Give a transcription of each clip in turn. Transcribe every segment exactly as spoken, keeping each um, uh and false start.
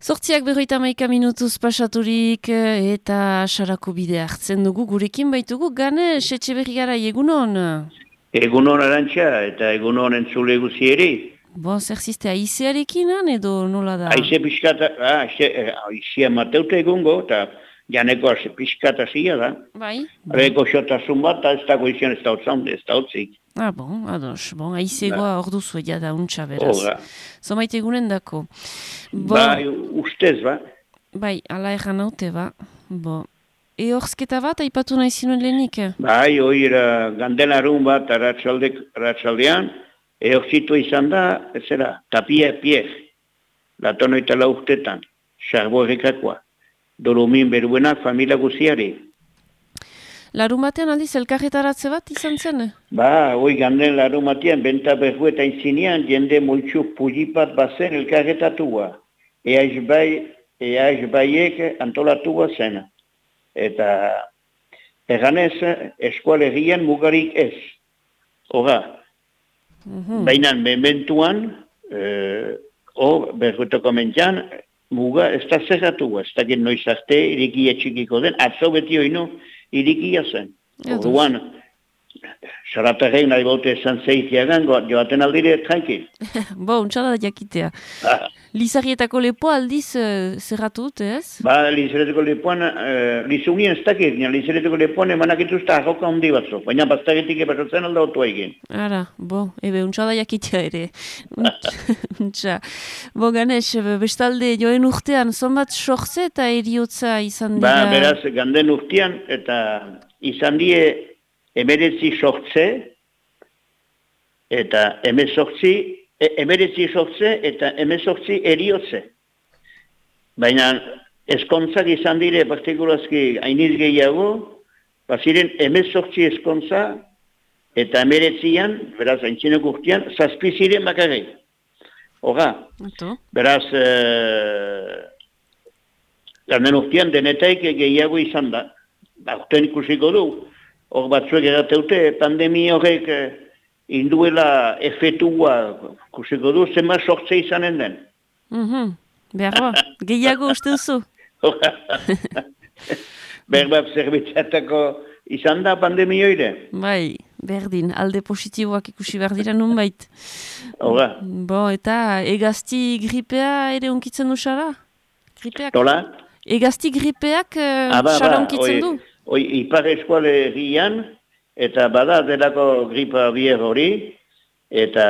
Zortziak berroita maika minutuz pasaturik eta sarako bidea hartzen dugu gurekin baitugu. Gane, Etxeberri gara egunon? Egunon Arantxa eta egunon entzule guzieri. Bo, zer ziste, aizearekin han edo nola da? Aize pixkata, ah, aizea mateute egungo, eta janeko pixkata zia da. Bai? Areko xotasun bat, ez dago izan ez da hotzaude, ez da hotzik. Ah, bon, ados, bon, aizegoa hor duzu egia da untxa beraz. Hora. Zomait egunen dako. Bo, Bai, ustez, ba. bai, ala erran haute, ba. Bo, ehorzketa bat, aipatu nahi zinuen lehenik? Bai, hoi era gandelarun bat arratsaldean, ehorzitu izan da, ez zera, tapia pier, latono eta laurtetan, xarborrekakoa, dolomin beruenak familia guziari. Larun batean aldiz elkarretaratze bat izan zen? Ba, hoi ganden larun batean, benta berru eta intzinean, jende multxu pujipat bazen elkarretatua. Eaiz bai, eaiz baiek antolatua zen. Eta erganez, eskualerian mugarik ez. Hora, Mhm. baina mementuan, eh, hor, berruetako mentxan, muga ez da zerratua, ez da gen noiz arte irikia txikiko den, atzo beti oino irikia zen. Ados. Orduan, saraperrein nahi baute esan zeitiagan, joaten aldire tranquil. Bo, untxada jakitea. Ah, Lizarrietako lepo aldiz uh, zerratu dute, ez? ba, lizereteko lepoan, uh, lizungien ez dakit, lizereteko lepoan emanak ituzta arroka handi batzu, baina baztagetik epasotzen alda otua egin. Ara, bo, ebe, untxada jakitea ere. Untxa. Bo, Ganesh, bestalde joen urtean, zonbat sortze eta eriotza izan dira? Ba, beraz, ganden urtean, eta izan die emeretzi sortze, eta emezortzi, e, emeretzi sortze, eta emezortzi eriotze. Baina, eskontzak izan dire, partikulazki, hainiz gehiago, baziren emezortzi eskontza, eta emeretzian, beraz, haintzinek urtean, zazpi ziren bakarrik. Hora, Ato. beraz, e, ganden urtean denetaik gehiago izan da. Ba, urtean ikusiko du. Hor batzuek erateute, pandemia horrek eh, induela efetua, ikusiko du, zenba sortze izanen den. Mhm. Behar ba, gehiago uste duzu? Berbab zerbitzatako izan da pandemia hoire. Bai, berdin, alde positiboak ikusi behar dira nunbait. Hora, Bo, eta egazti gripea ere onkitzen du xara? Gripeak? nola? Egazti gripeak uh, Ah, ba, xara ba, onkitzen oi- du? Oi, ipar eskualerian, eta bada delako gripa bier hori, eta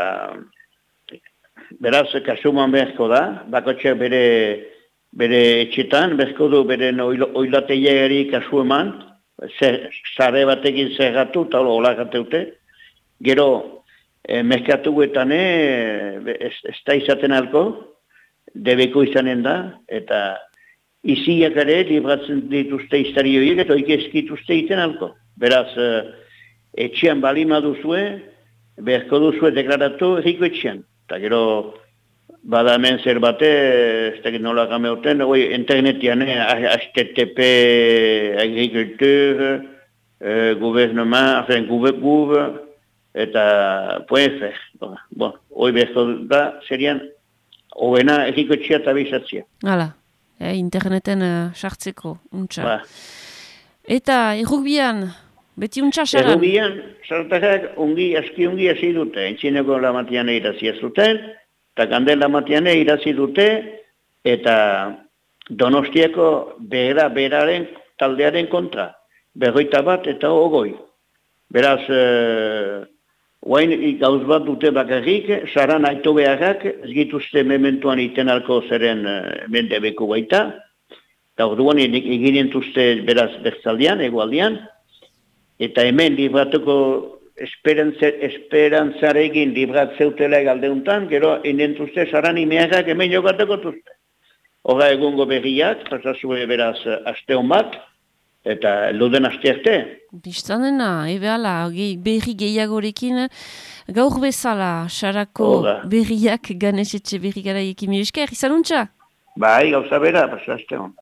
beraz kasuman beharko da, bakotxeak bere, bere etxetan, beharko du bere oilateiari kasu eman, zer, zare batekin zerratu, eta hola gateute. Gero, eh, merkatuetan eh, ez, ez da izaten alko, debeko izanen da, eta iziak ere libratzen dituzte iztarioiek eta oik eskituzte iten alko. Beraz, eh, etxean balima duzue, beharko duzue deklaratu erriko etxean. Eta gero, bada hemen zer bate, ez dakit nola gameoten, oi, internetian, eh, H T T P agriculteur, eh, gouvernement, enfin, gouver, gouver, eta .fr. Bon, bon, hoi beharko da, serian, hoena erriko etxea eta bizatzea. Hala, eh, interneten uh, sartzeko, untxa. Ba. Eta errugbian, beti untxa xaran? Errubian, sartakak ungi, aski ungi hasi dute. Entzineko lamatiane irazi ez zuten, eta kandel lamatiane irazi dute, eta Donostiako behera beraren taldearen kontra. Berroita bat eta ogoi. Beraz, e, guain gauz bat dute bakarrik, saran aito beharrak, ez gituzte mementuan iten alko zeren e, mendebeku baita, eta orduan eginen tuzte beraz bertzaldian, egualdian, eta hemen libratuko esperantzarekin libratzeutela galdeuntan, gero inentuzte saran imeagak hemen jokatuko tuzte. Hora egungo berriak, pasazue beraz aste hon bat, eta luden aste arte. Biztanena, ebe ala, ge, berri gehiagorekin, gaur bezala, xarako Hola. berriak Ganesh Etxeberri gara ekin mirisker, izan untxa? Bai, gauza bera, pasaste hon.